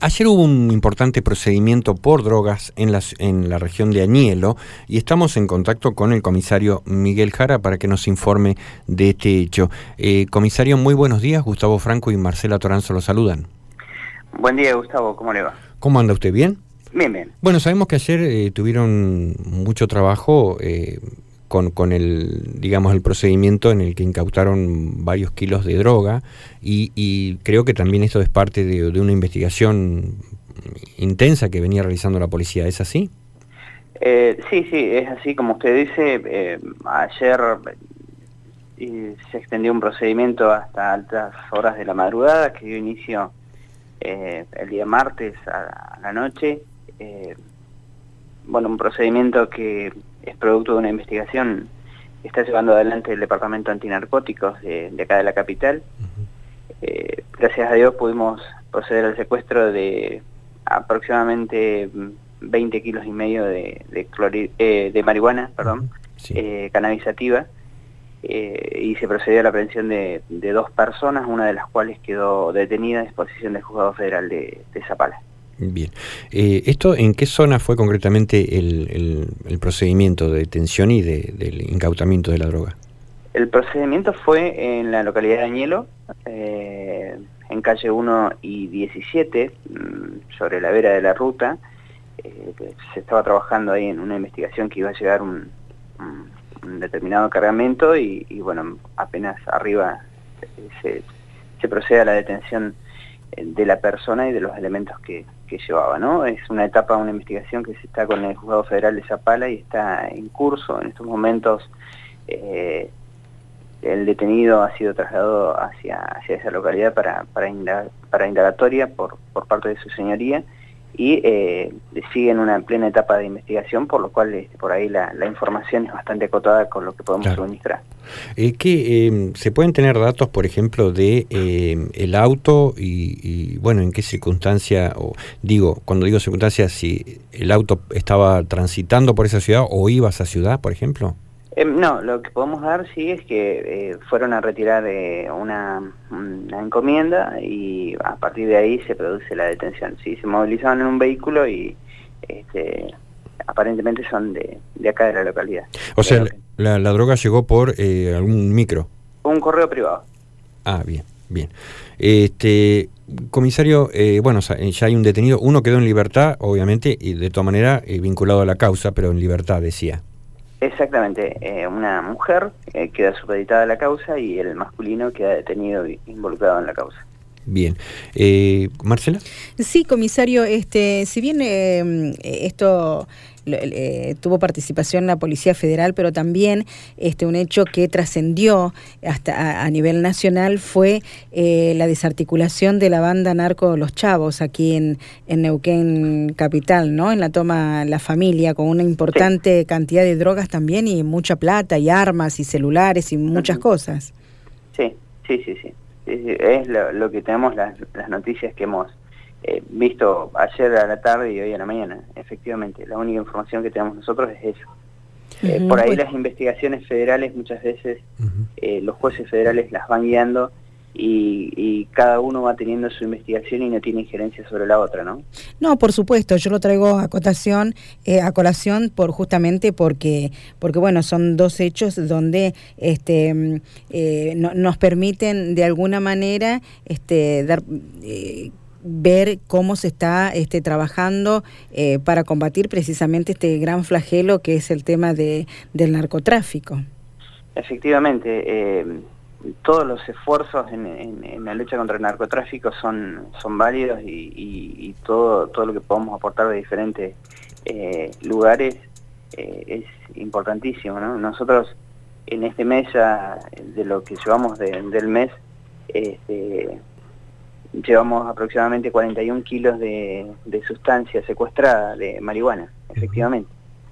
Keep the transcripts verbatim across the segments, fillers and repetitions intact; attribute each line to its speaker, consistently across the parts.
Speaker 1: ayer hubo un importante procedimiento por drogas en la, en la región de Añelo y estamos en contacto con el comisario Miguel Jara para que nos informe de este hecho. Eh, comisario, muy buenos días. Gustavo Franco y Marcela Toranzo lo saludan.
Speaker 2: Buen día, Gustavo. ¿Cómo le va?
Speaker 1: ¿Cómo anda usted? ¿Bien?
Speaker 2: Bien, bien.
Speaker 1: Bueno, sabemos que ayer eh, tuvieron mucho trabajo eh, con, con el, digamos, el procedimiento en el que incautaron varios kilos de droga y, y creo que también esto es parte de, de una investigación intensa que venía realizando la policía. ¿Es así?
Speaker 2: Eh, sí, sí, es así como usted dice. Eh, ayer eh, se extendió un procedimiento hasta altas horas de la madrugada que dio inicio eh, el día martes a, a la noche. Eh, bueno, un procedimiento que es producto de una investigación que está llevando adelante el Departamento Antinarcóticos de, de acá de la capital. Uh-huh. eh, gracias a Dios pudimos proceder al secuestro de aproximadamente veinte kilos y medio de, de, clori, eh, de marihuana, perdón, uh-huh. sí. eh, cannabisativa, eh, y se procedió a la aprehensión de, de dos personas, una de las cuales quedó detenida a disposición del Juzgado Federal de, de Zapala.
Speaker 1: Bien. Eh, ¿Esto en qué zona fue concretamente el, el, el procedimiento de detención y de, del incautamiento de la droga?
Speaker 2: El procedimiento fue en la localidad de Añelo, eh, en calle uno y diecisiete, sobre la vera de la ruta. Eh, se estaba trabajando ahí en una investigación que iba a llegar un, un, un determinado cargamento y, y bueno, apenas arriba se, se procede a la detención de la persona y de los elementos que, que llevaba, ¿no? Es una etapa, una investigación que se está con el Juzgado Federal de Zapala y está en curso. En estos momentos eh, el detenido ha sido trasladado hacia, hacia esa localidad para, para, indag, para indagatoria por, por parte de su señoría y eh, sigue en una plena etapa de investigación, por lo cual este, por ahí la, la información es bastante acotada con lo que podemos claro. suministrar.
Speaker 1: Eh, ¿qué, eh, ¿Se pueden tener datos, por ejemplo, de eh, el auto y, y, bueno, en qué circunstancia, o digo, cuando digo circunstancia, si el auto estaba transitando por esa ciudad o iba a esa ciudad, por ejemplo?
Speaker 2: Eh, no, lo que podemos dar sí es que eh, fueron a retirar eh, una, una encomienda y a partir de ahí se produce la detención. Sí, se movilizaban en un vehículo y este, aparentemente son de, de acá de la localidad.
Speaker 1: O sea, la, la droga llegó por eh, algún micro.
Speaker 2: Un correo privado.
Speaker 1: Ah, bien, bien. Este, comisario, eh, bueno, ya hay un detenido, uno quedó en libertad, obviamente, y de todas maneras eh, vinculado a la causa, pero en libertad, decía.
Speaker 2: Exactamente, eh, una mujer eh, queda supeditada a la causa y el masculino queda detenido e involucrado en la causa.
Speaker 1: Bien. Eh, ¿Marcela?
Speaker 3: Sí, comisario, este, si bien eh, esto eh, tuvo participación la Policía Federal, pero también este, un hecho que trascendió hasta a, a nivel nacional fue eh, la desarticulación de la banda narco Los Chavos aquí en, en Neuquén Capital, ¿no? En la toma La Familia, con una importante sí. cantidad de drogas también y mucha plata y armas y celulares y muchas uh-huh. cosas.
Speaker 2: Sí, sí, sí, sí. Es lo, lo que tenemos, las, las noticias que hemos eh, visto ayer a la tarde y hoy a la mañana. Efectivamente, la única información que tenemos nosotros es eso. Uh-huh, eh, por ahí pues... las investigaciones federales muchas veces uh-huh. eh, los jueces federales las van guiando y, y cada uno va teniendo su investigación y no tiene injerencia sobre la otra, ¿no?
Speaker 3: No, por supuesto, yo lo traigo a cotación, eh, a colación por justamente porque, porque bueno, son dos hechos donde este eh, no, nos permiten de alguna manera este dar eh, ver cómo se está este, trabajando eh, para combatir precisamente este gran flagelo que es el tema de, del narcotráfico.
Speaker 2: Efectivamente, eh, todos los esfuerzos en, en, en la lucha contra el narcotráfico son, son válidos y, y, y todo, todo lo que podamos aportar de diferentes eh, lugares eh, es importantísimo, ¿no? Nosotros en este mes, ya, de lo que llevamos de, del mes, este, llevamos aproximadamente cuarenta y un kilos de, de sustancia secuestrada, de marihuana, efectivamente.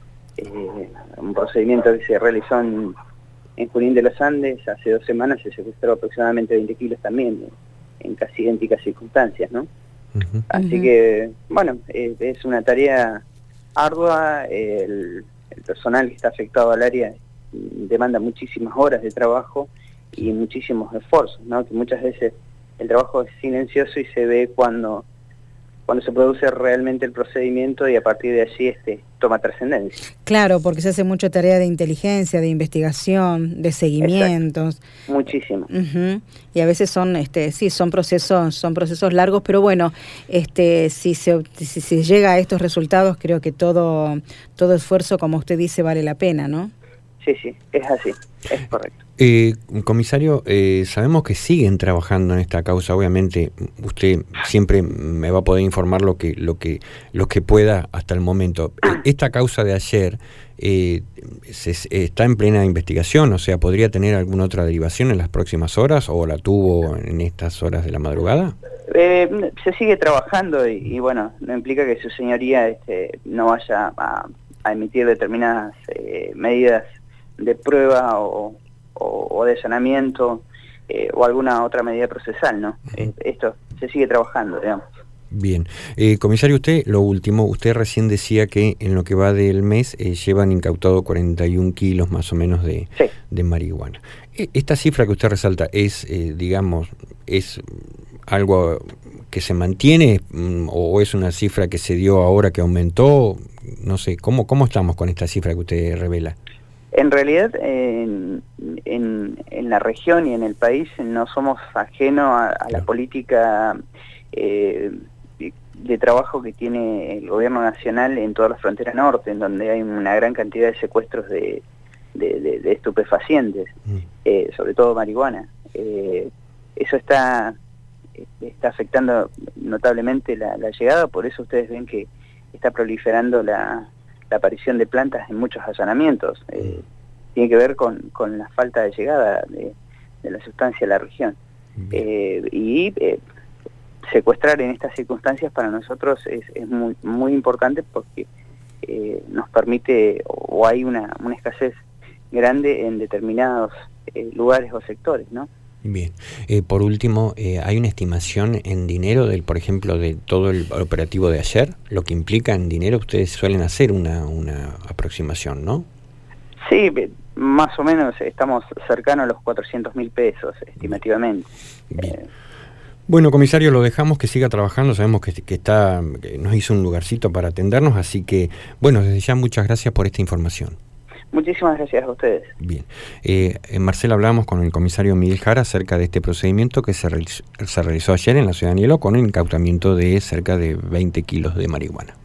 Speaker 2: Eh, un procedimiento que se realizó en En Junín de los Andes, hace dos semanas se secuestró aproximadamente veinte kilos también, en casi idénticas circunstancias, ¿no? Uh-huh. Así uh-huh. que, bueno, eh, es una tarea ardua, el, el personal que está afectado al área demanda muchísimas horas de trabajo y muchísimos esfuerzos, ¿no? Que muchas veces el trabajo es silencioso y se ve cuando cuando se produce realmente el procedimiento y a partir de allí este toma trascendencia.
Speaker 3: Claro, porque se hace mucha tarea de inteligencia, de investigación, de seguimientos.
Speaker 2: Exacto. Muchísimo.
Speaker 3: Uh-huh. Y a veces son, este, sí, son procesos, son procesos largos, pero bueno, este, si se, si se llega a estos resultados, creo que todo, todo esfuerzo, como usted dice, vale la pena, ¿no?
Speaker 2: Sí, sí, es así, es correcto.
Speaker 1: Eh, comisario, eh, sabemos que siguen trabajando en esta causa. Obviamente, usted siempre me va a poder informar lo que, lo que, lo que pueda hasta el momento. Esta causa de ayer eh, se, está en plena investigación, o sea, ¿podría tener alguna otra derivación en las próximas horas o la tuvo en estas horas de la madrugada?
Speaker 2: Eh, se sigue trabajando y, y bueno, no implica que su señoría este, no vaya a, a emitir determinadas eh, medidas de prueba o, o, o de allanamiento eh, o alguna otra medida procesal, ¿no? Uh-huh. Eh, esto se sigue trabajando, digamos.
Speaker 1: Bien. Eh, comisario, usted, lo último, usted recién decía que en lo que va del mes eh, llevan incautado cuarenta y un kilos más o menos de,
Speaker 2: sí.
Speaker 1: de marihuana. Esta cifra que usted resalta es, eh, digamos, es algo que se mantiene o es una cifra que se dio ahora que aumentó, no sé, ¿cómo, cómo estamos con esta cifra que usted revela?
Speaker 2: En realidad, en, en, en la región y en el país no somos ajenos a, a la política eh, de, de trabajo que tiene el gobierno nacional en toda la frontera norte, en donde hay una gran cantidad de secuestros de, de, de, de estupefacientes, mm. eh, sobre todo marihuana. Eh, eso está, está afectando notablemente la, la llegada, por eso ustedes ven que está proliferando la... la aparición de plantas en muchos allanamientos. Eh, tiene que ver con, con la falta de llegada de, de la sustancia a la región. Eh, y eh, secuestrar en estas circunstancias para nosotros es, es muy, muy importante porque eh, nos permite, o hay una, una escasez grande en determinados eh, lugares o sectores, ¿no?
Speaker 1: Bien. Eh, por último, eh, ¿hay una estimación en dinero, del, por ejemplo, de todo el operativo de ayer? Lo que implica en dinero, ustedes suelen hacer una, una aproximación, ¿no?
Speaker 2: Sí, más o menos estamos cercanos a los cuatrocientos mil pesos, estimativamente.
Speaker 1: Bien. Eh, Bueno, comisario, lo dejamos que siga trabajando, sabemos que, que, está, que nos hizo un lugarcito para atendernos, así que, bueno, desde ya muchas gracias por esta información.
Speaker 2: Muchísimas gracias a ustedes.
Speaker 1: Bien. Eh, en Marcela hablamos con el comisario Miguel Jara acerca de este procedimiento que se realizó, se realizó ayer en la ciudad de Nielo con el incautamiento de cerca de veinte kilos de marihuana.